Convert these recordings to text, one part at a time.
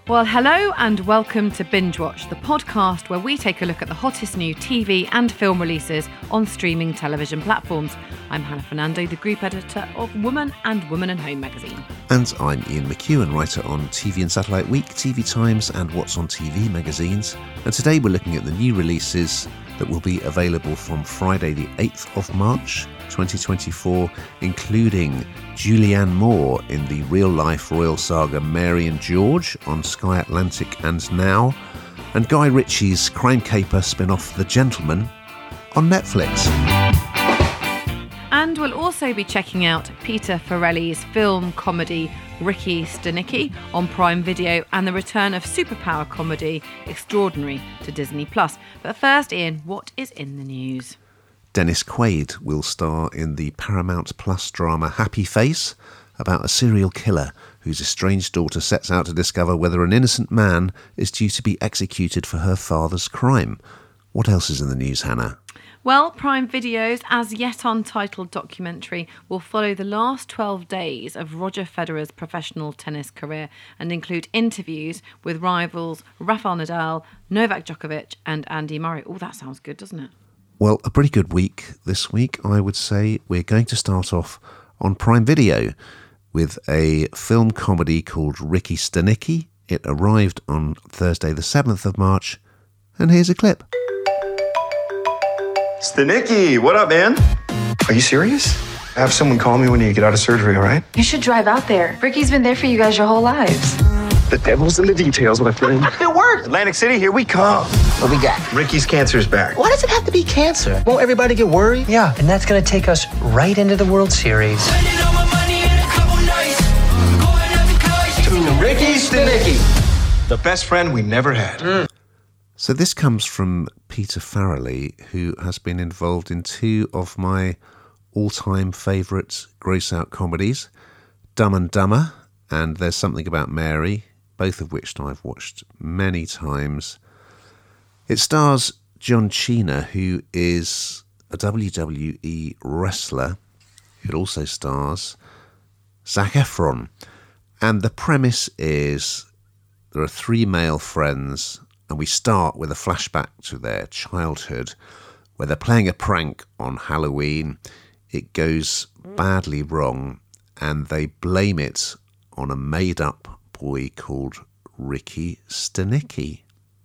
Well, hello and welcome to Binge Watch, the podcast where we take a look at the hottest new TV and film releases on streaming television platforms. I'm Hannah Fernando, the group editor of Woman and Woman and Home magazine. And I'm Ian McEwan, writer on TV and Satellite Week, TV Times and What's on TV magazines. And today we're looking at the new releases that will be available from Friday the 8th of March 2024, including Julianne Moore in the real-life royal saga Mary and George on Sky Atlantic and Now, and Guy Ritchie's crime caper spin-off The Gentleman on Netflix. And we'll also be checking out Peter Farrelly's film comedy Ricky Stenicki on Prime Video and the return of superpower comedy Extraordinary to Disney+. But first, Ian, what is in the news? Dennis Quaid will star in the Paramount Plus drama Happy Face about a serial killer whose estranged daughter sets out to discover whether an innocent man is due to be executed for her father's crime. What else is in the news, Hannah? Well, Prime Video's as yet untitled documentary will follow the last 12 days of Roger Federer's professional tennis career and include interviews with rivals Rafael Nadal, Novak Djokovic and Andy Murray. Oh, that sounds good, doesn't it? Well, a pretty good week this week, I would say. We're going to start off on Prime Video with a film comedy called Ricky Stenicki. It arrived on Thursday the 7th of March, and here's a clip. Stenicki, what up, man? Are you serious? Have someone call me when you get out of surgery, all right? You should drive out there. Ricky's been there for you guys your whole lives. The devil's in the details, my friend. It worked! Atlantic City, here we come. What we got? Ricky's cancer's back. Why does it have to be cancer? Won't everybody get worried? Yeah, and that's going to take us right into the World Series. To Ricky Stenicki, the best friend we never had. So this comes from Peter Farrelly, who has been involved in two of my all-time favourite gross-out comedies, Dumb and Dumber and There's Something About Mary, both of which I've watched many times. It stars John Cena, who is a WWE wrestler. It also stars Zac Efron. And the premise is there are three male friends, and we start with a flashback to their childhood where they're playing a prank on Halloween. It goes badly wrong, and they blame it on a made-up boy called Ricky Stenicki.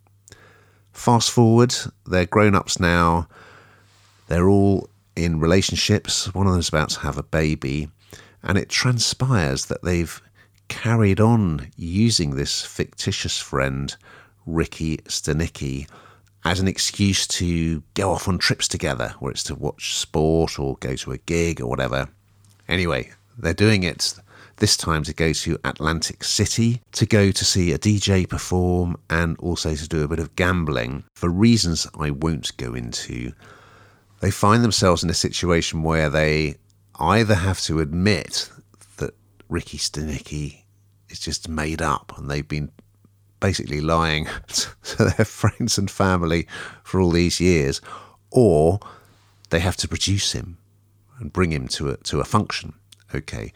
Fast forward, they're grown-ups now. They're all in relationships. One of them's about to have a baby, and it transpires that they've carried on using this fictitious friend, Ricky Stenicki, as an excuse to go off on trips together, where it's to watch sport or go to a gig or whatever. Anyway, they're doing it this time to go to Atlantic City, to go to see a DJ perform, and also to do a bit of gambling. For reasons I won't go into, they find themselves in a situation where they either have to admit that Ricky Stenicki is just made up and they've been basically lying to their friends and family for all these years, or they have to produce him and bring him to a function. Okay.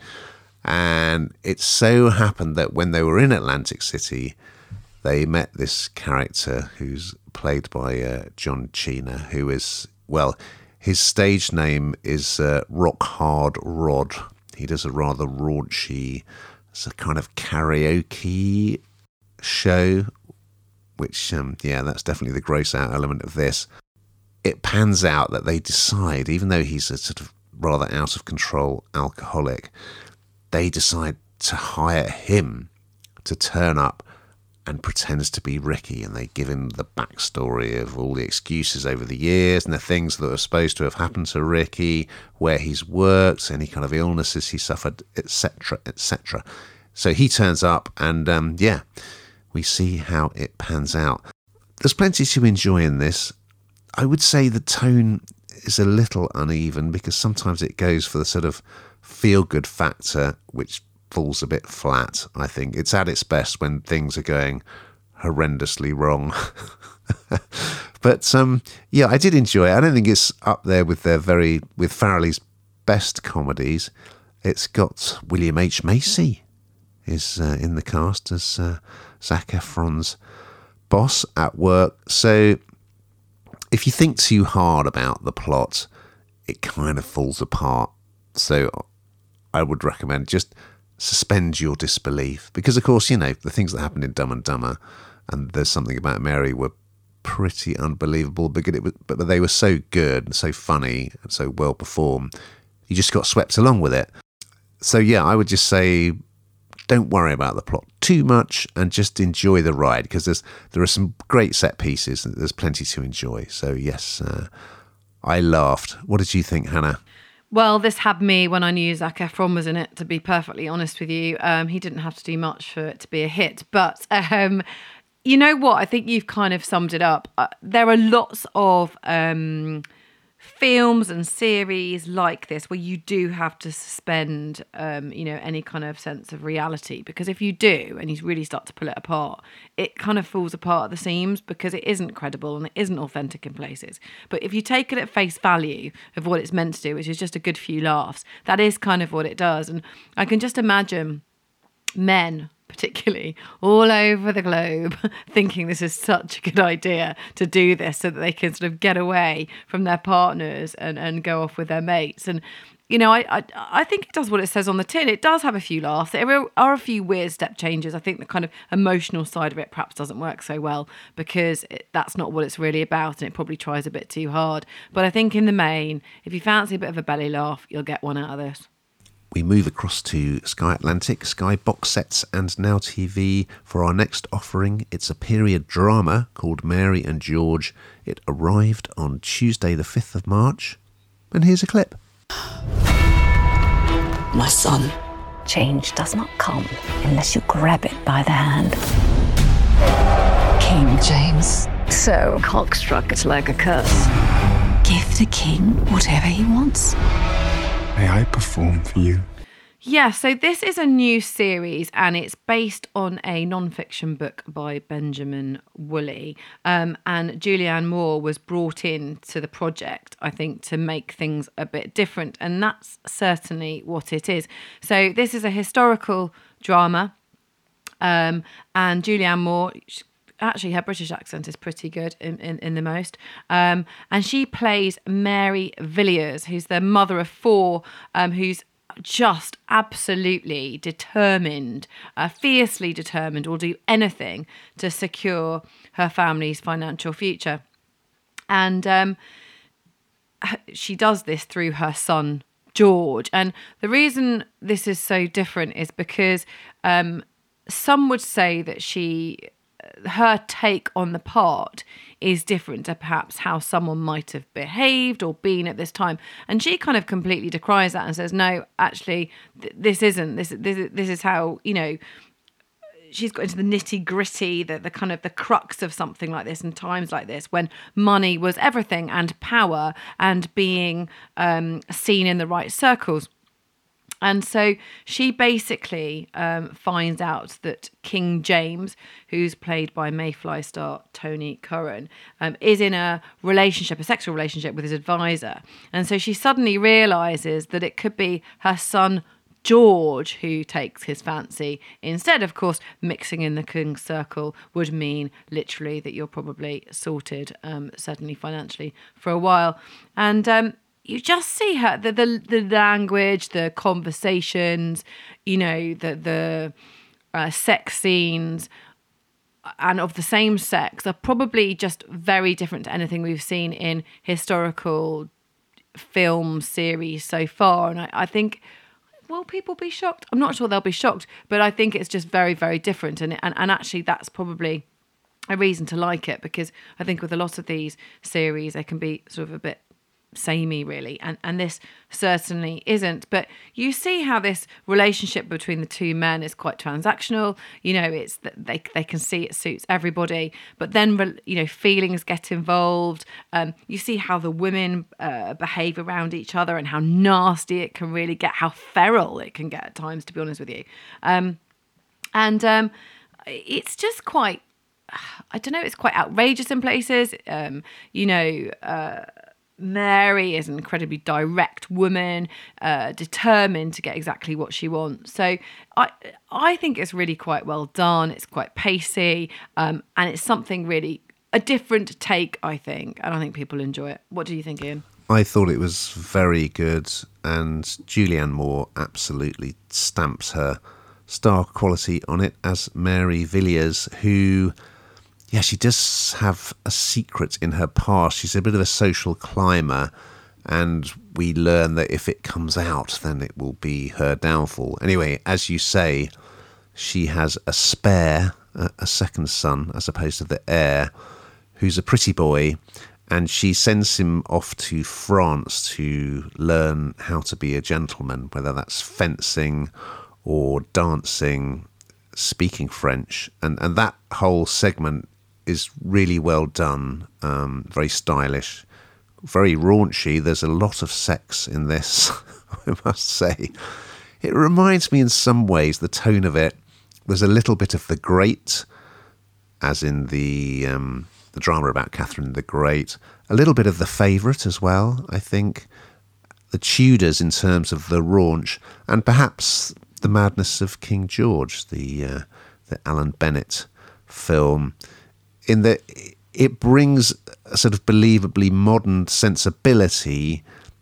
And it so happened that when they were in Atlantic City, they met this character who's played by John Cena, who is, well, his stage name is Rock Hard Rod. He does a rather raunchy, it's a kind of karaoke show, which, that's definitely the gross out element of this. It pans out that they decide, even though he's a sort of rather out of control alcoholic, they decide to hire him to turn up and pretends to be Ricky, and they give him the backstory of all the excuses over the years and the things that are supposed to have happened to Ricky, where he's worked, any kind of illnesses he suffered, etc., etc. So he turns up and, we see how it pans out. There's plenty to enjoy in this. I would say the tone is a little uneven because sometimes it goes for the sort of feel-good factor, which falls a bit flat, I think. It's at its best when things are going horrendously wrong. But, I did enjoy it. I don't think it's up there with Farrelly's best comedies. It's got William H. Macy is in the cast as Zac Efron's boss at work. So if you think too hard about the plot, it kind of falls apart. So I would recommend just suspend your disbelief, because of course, the things that happened in Dumb and Dumber and There's Something About Mary were pretty unbelievable, but they were so good and so funny and so well performed, you just got swept along with it. So yeah, I would just say don't worry about the plot too much and just enjoy the ride, because there are some great set pieces and there's plenty to enjoy. So yes, I laughed. What did you think, Hannah? Well, this had me when I knew Zac Efron was in it, to be perfectly honest with you. He didn't have to do much for it to be a hit. But you know what? I think you've kind of summed it up. There are lots of films and series like this where you do have to suspend, any kind of sense of reality. Because if you do, and you really start to pull it apart, it kind of falls apart at the seams, because it isn't credible and it isn't authentic in places. But if you take it at face value of what it's meant to do, which is just a good few laughs, that is kind of what it does. And I can just imagine men, particularly all over the globe, thinking this is such a good idea to do this so that they can sort of get away from their partners and go off with their mates. And, I think it does what it says on the tin. It does have a few laughs. There are a few weird step changes. I think the kind of emotional side of it perhaps doesn't work so well, because that's not what it's really about, and it probably tries a bit too hard. But I think in the main, if you fancy a bit of a belly laugh, you'll get one out of this. We move across to Sky Atlantic, Sky Box Sets and Now TV for our next offering. It's a period drama called Mary and George. It arrived on Tuesday the 5th of March. And here's a clip. My son. Change does not come unless you grab it by the hand. King James. So cockstruck, it's like a curse. Give the king whatever he wants. May I perform for you? Yeah, so this is a new series, and it's based on a non-fiction book by Benjamin Woolley. And Julianne Moore was brought in to the project, I think, to make things a bit different. And that's certainly what it is. So this is a historical drama. And Julianne Moore, actually, her British accent is pretty good in the most. And she plays Mary Villiers, who's the mother of four, who's just absolutely determined, fiercely determined, will do anything to secure her family's financial future. And she does this through her son, George. And the reason this is so different is because some would say that her take on the part is different to perhaps how someone might have behaved or been at this time. And she kind of completely decries that and says, no, actually, this isn't. This is how, she's got into the nitty gritty, the kind of the crux of something like this in times like this, when money was everything, and power, and being seen in the right circles. And so she basically finds out that King James, who's played by Mayfly star Tony Curran, is in a sexual relationship with his advisor. And so she suddenly realises that it could be her son George who takes his fancy. Instead, of course, mixing in the king's circle would mean literally that you're probably sorted, certainly financially, for a while. And you just see her, the language, the conversations, the sex scenes, and of the same sex are probably just very different to anything we've seen in historical film series so far. And I think, will people be shocked? I'm not sure they'll be shocked, but I think it's just very, very different. And actually that's probably a reason to like it, because I think with a lot of these series, they can be sort of a bit samey, really, and this certainly isn't. But you see how this relationship between the two men is quite transactional. It's that they can see it suits everybody, but then feelings get involved. You see how the women behave around each other and how nasty it can really get, how feral it can get at times, to be honest with you. It's just quite, I don't know, it's quite outrageous in places. Mary is an incredibly direct woman, determined to get exactly what she wants. So I think it's really quite well done. It's quite pacey, and it's something really, a different take, I think. And I think people enjoy it. What do you think, Ian? I thought it was very good, and Julianne Moore absolutely stamps her star quality on it as Mary Villiers, who... yeah, she does have a secret in her past. She's a bit of a social climber, and we learn that if it comes out, then it will be her downfall. Anyway, as you say, she has a spare, a second son, as opposed to the heir, who's a pretty boy, and she sends him off to France to learn how to be a gentleman, whether that's fencing or dancing, speaking French. And that whole segment is really well done, very stylish, very raunchy. There's a lot of sex in this, I must say. It reminds me in some ways, the tone of it, there's a little bit of The Great, as in the drama about Catherine the Great, a little bit of The Favourite as well, I think, The Tudors in terms of the raunch, and perhaps The Madness of King George, the Alan Bennett film, in that it brings a sort of believably modern sensibility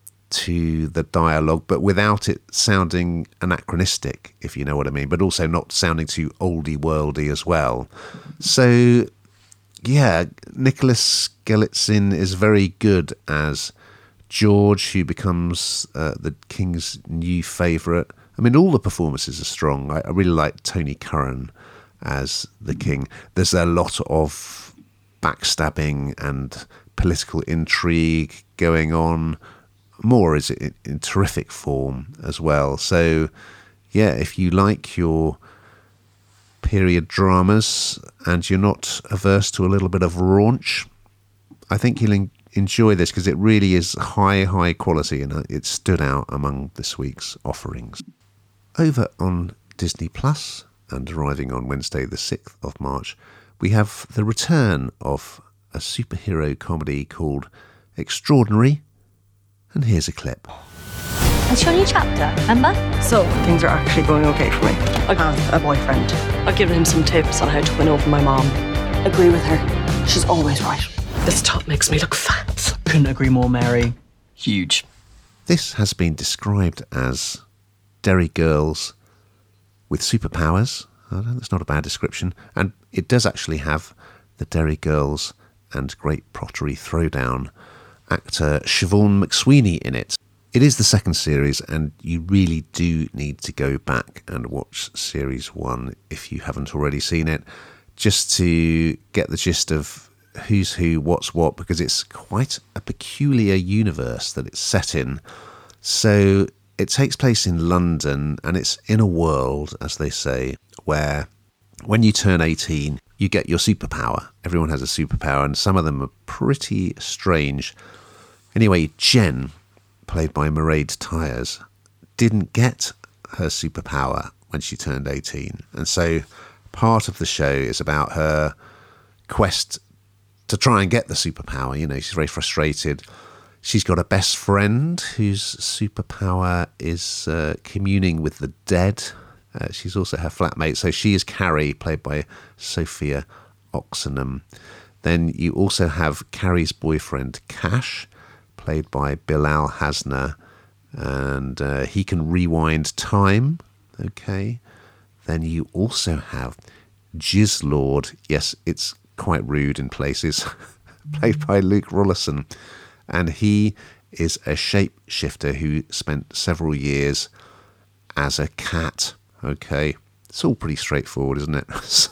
to the dialogue, but without it sounding anachronistic, if you know what I mean, but also not sounding too oldie-worldy as well. So, yeah, Nicholas Skeletzin is very good as George, who becomes the King's new favourite. I mean, all the performances are strong. I really like Tony Curran as the King. There's a lot of backstabbing and political intrigue going on. Moore is in terrific form as well. So, yeah, if you like your period dramas and you're not averse to a little bit of raunch, I think you'll enjoy this, because it really is high quality, and it stood out among this week's offerings. Over on Disney Plus, and arriving on Wednesday the 6th of March, we have the return of a superhero comedy called Extraordinary, and here's a clip. It's your new chapter, remember? So, things are actually going okay for me. I have a boyfriend. I've given him some tips on how to win over my mom. Agree with her. She's always right. This top makes me look fat. Couldn't agree more, Mary. Huge. This has been described as Derry Girls with superpowers. That's not a bad description. And it does actually have the Derry Girls and Great Pottery Throwdown actor Siobhan McSweeney in it. It is the second series, and you really do need to go back and watch series 1 if you haven't already seen it, just to get the gist of who's who, what's what, because it's quite a peculiar universe that it's set in. So it takes place in London, and it's in a world, as they say, where when you turn 18, you get your superpower. Everyone has a superpower, and some of them are pretty strange. Anyway, Jen, played by Mairead Tyers, didn't get her superpower when she turned 18. And so part of the show is about her quest to try and get the superpower. You know, she's very frustrated. She's got a best friend whose superpower is communing with the dead. She's also her flatmate. So she is Carrie, played by Sophia Oxenham. Then you also have Carrie's boyfriend, Cash, played by Bilal Hasner, and he can rewind time. Okay. Then you also have Jizzlord. Yes, it's quite rude in places, played by Luke Rollison, and he is a shapeshifter who spent several years as a cat. Okay, it's all pretty straightforward, isn't it? So,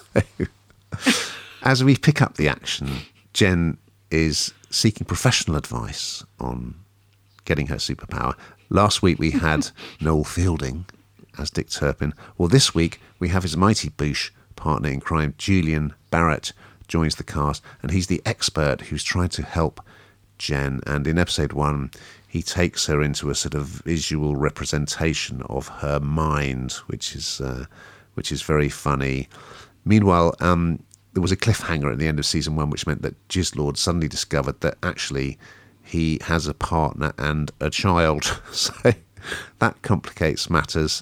as we pick up the action, Jen is seeking professional advice on getting her superpower. Last week we had Noel Fielding as Dick Turpin. Well, this week we have his mighty boosh partner in crime, Julian Barrett, joins the cast, and he's the expert who's trying to help Jen. And in episode 1, he takes her into a sort of visual representation of her mind, which is very funny. Meanwhile, there was a cliffhanger at the end of season 1, which meant that Jizzlord suddenly discovered that actually he has a partner and a child, so that complicates matters.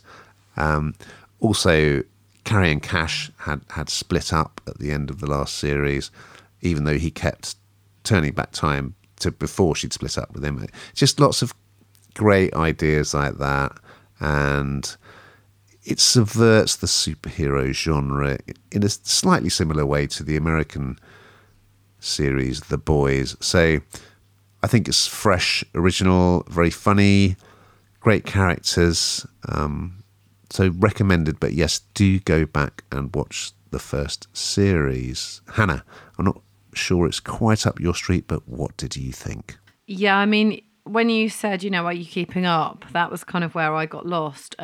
Also, Carrie and Cash had split up at the end of the last series, even though he kept turning back time to before she'd split up with him. Just lots of great ideas like that, and it subverts the superhero genre in a slightly similar way to the American series The Boys. So I think it's fresh, original, very funny, great characters. So recommended, but yes, do go back and watch the first series. Hannah, I'm not sure it's quite up your street, but what did you think? Yeah, I mean, when you said, are you keeping up? That was kind of where I got lost.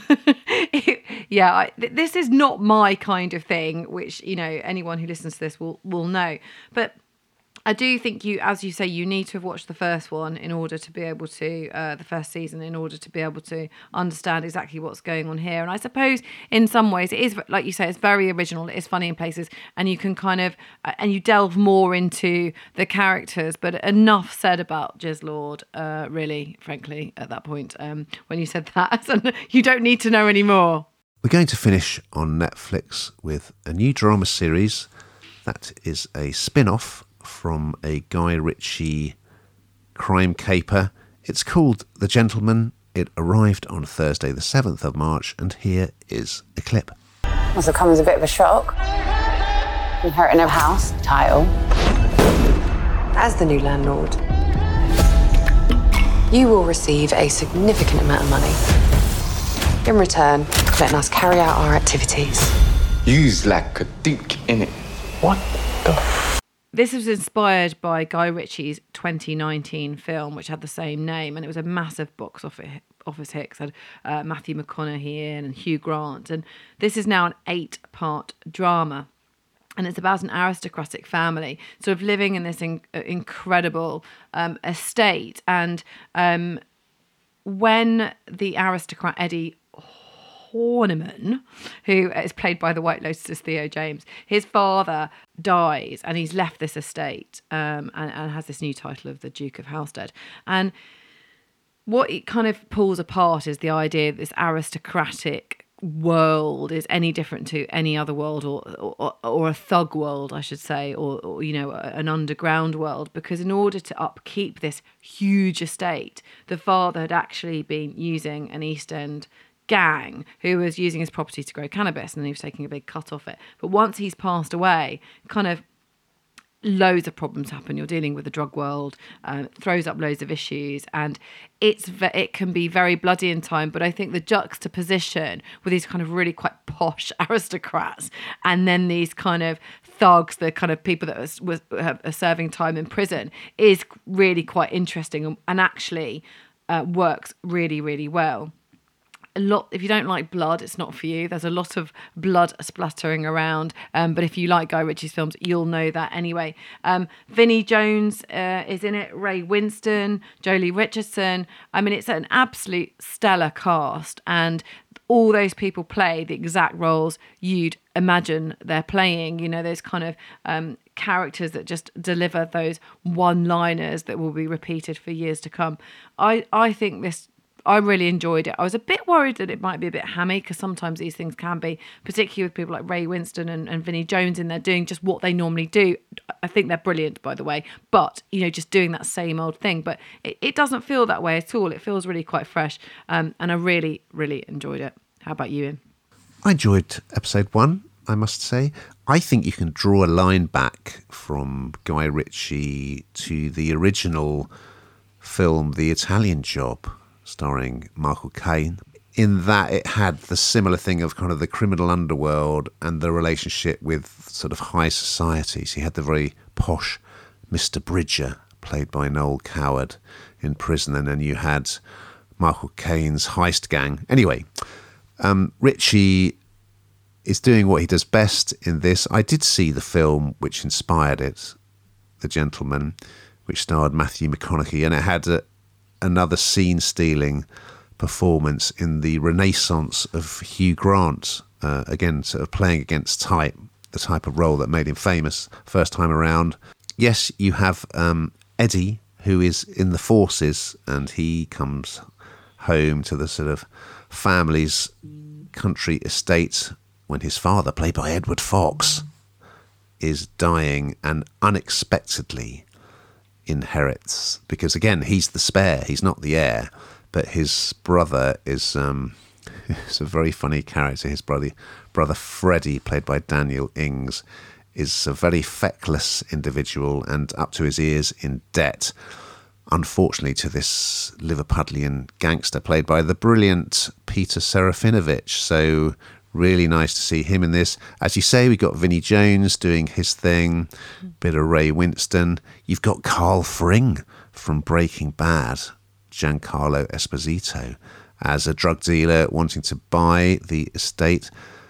This is not my kind of thing, which, anyone who listens to this will know. But I do think as you say, you need to have watched the first one in order to be able to, the first season, in order to be able to understand exactly what's going on here. And I suppose in some ways it is, like you say, it's very original. It is funny in places, and you can kind of, and you delve more into the characters. But enough said about Jez Lord, really, frankly, at that point, when you said that, and you don't need to know any more. We're going to finish on Netflix with a new drama series that is a spin-off from a Guy Ritchie crime caper. It's called The Gentleman. It arrived on Thursday the 7th of March, and here is a clip. Must have come as a bit of a shock. Inheriting a house, title. As the new landlord, you will receive a significant amount of money. In return, letting us carry out our activities. You's like a dink in it. What the This was inspired by Guy Ritchie's 2019 film, which had the same name, and it was a massive box office hit. It had Matthew McConaughey in and Hugh Grant, and this is now an 8-part drama, and it's about an aristocratic family sort of living in this incredible estate, and when the aristocrat Eddie Horniman, who is played by the White Lotus's Theo James, his father dies and he's left this estate and has this new title of the Duke of Halstead. And what it kind of pulls apart is the idea that this aristocratic world is any different to any other world, or a thug world, I should say, or an underground world, because in order to upkeep this huge estate, the father had actually been using an East End gang who was using his property to grow cannabis, and then he was taking a big cut off it. But once he's passed away, kind of loads of problems happen. You're dealing with the drug world, throws up loads of issues, and it can be very bloody in time. But I think the juxtaposition with these kind of really quite posh aristocrats and then these kind of thugs, the kind of people that are serving time in prison, is really quite interesting and actually works really, really well. If you don't like blood, it's not for you. There's a lot of blood splattering around, but if you like Guy Ritchie's films, you'll know that anyway. Vinnie Jones is in it, Ray Winston, Jolie Richardson. I mean, it's an absolute stellar cast, and all those people play the exact roles you'd imagine they're playing. Those kind of characters that just deliver those one-liners that will be repeated for years to come. I think I really enjoyed it. I was a bit worried that it might be a bit hammy, because sometimes these things can be, particularly with people like Ray Winston and Vinnie Jones in there doing just what they normally do. I think they're brilliant, by the way, but, just doing that same old thing. But it doesn't feel that way at all. It feels really quite fresh, and I really, really enjoyed it. How about you, Ian? I enjoyed episode 1, I must say. I think you can draw a line back from Guy Ritchie to the original film, The Italian Job, starring Michael Caine, in that it had the similar thing of kind of the criminal underworld and the relationship with sort of high society. So you had the very posh Mr. Bridger, played by Noel Coward, in prison, and then you had Michael Caine's heist gang. Anyway, Ritchie is doing what he does best in this. I did see the film which inspired it, The Gentleman, which starred Matthew McConaughey, and it had another scene-stealing performance in the renaissance of Hugh Grant, again, sort of playing against type, the type of role that made him famous first time around. Yes, you have Eddie, who is in the forces, and he comes home to the sort of family's country estate when his father, played by Edward Fox, is dying and unexpectedly inherits, because again, he's the spare, he's not the heir, but his brother is it's a very funny character. His brother Freddie, played by Daniel Ings, is a very feckless individual and up to his ears in debt, unfortunately, to this Liverpudlian gangster played by the brilliant Peter Serafinovich. So really nice to see him in this. As you say, we got Vinnie Jones doing his thing, bit of Ray Winstone. You've got Carl Fring from Breaking Bad, Giancarlo Esposito, as a drug dealer wanting to buy the estate.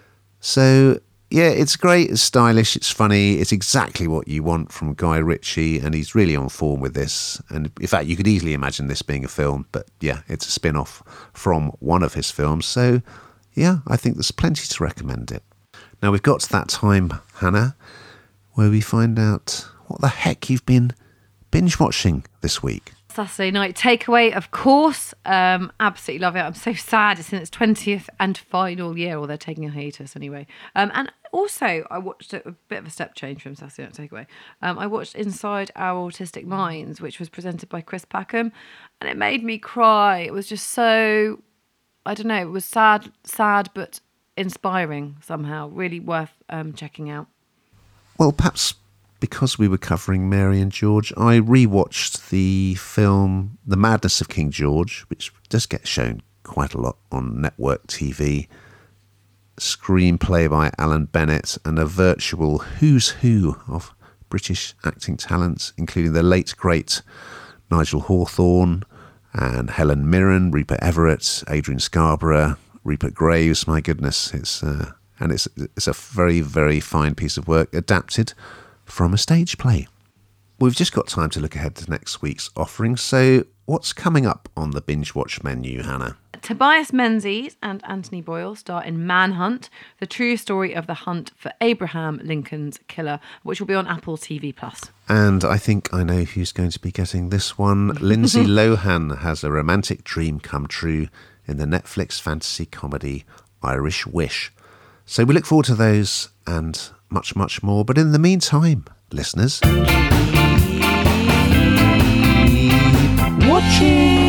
So yeah, it's great, it's stylish, it's funny, it's exactly what you want from Guy Ritchie, and he's really on form with this. And in fact, you could easily imagine this being a film, but yeah, it's a spin-off from one of his films. So yeah, I think there's plenty to recommend it. Now we've got to that time, Hannah, where we find out what the heck you've been binge watching this week. Saturday Night Takeaway, of course. Absolutely love it. I'm so sad it's in its 20th and final year, or they're taking a hiatus anyway. And also, I watched a bit of a step change from Saturday Night Takeaway. I watched Inside Our Autistic Minds, which was presented by Chris Packham, and it made me cry. It was just so, I don't know, it was sad but inspiring somehow. Really worth checking out. Well, perhaps because we were covering Mary and George, I rewatched the film The Madness of King George, which does get shown quite a lot on network TV. Screenplay by Alan Bennett, and a virtual who's who of British acting talents, including the late great Nigel Hawthorne and Helen Mirren, Rupert Everett, Adrian Scarborough, Rupert Graves. My goodness, it's a very, very fine piece of work adapted from a stage play. We've just got time to look ahead to next week's offering. So what's coming up on the Binge Watch menu, Hannah? Tobias Menzies and Anthony Boyle star in Manhunt, the true story of the hunt for Abraham Lincoln's killer, which will be on Apple TV+. And I think I know who's going to be getting this one. Lindsay Lohan has a romantic dream come true in the Netflix fantasy comedy Irish Wish. So we look forward to those and much, much more. But in the meantime, listeners, keep watching.